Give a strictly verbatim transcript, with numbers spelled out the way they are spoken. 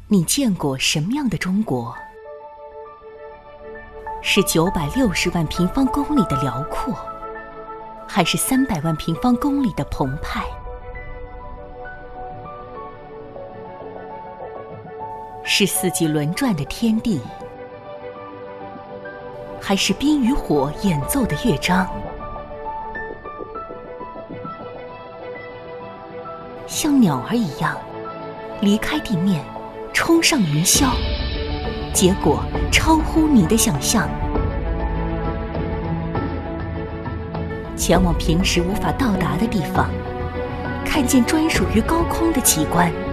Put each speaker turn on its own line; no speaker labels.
你见过什么样的中国？是九百六十万平方公里的辽阔，还是三百万平方公里的澎湃？是四季轮转的天地，还是冰与火演奏的乐章？像鸟儿一样，离开地面，冲上云霄，结果超乎你的想象。前往平时无法到达的地方，看见专属于高空的奇观。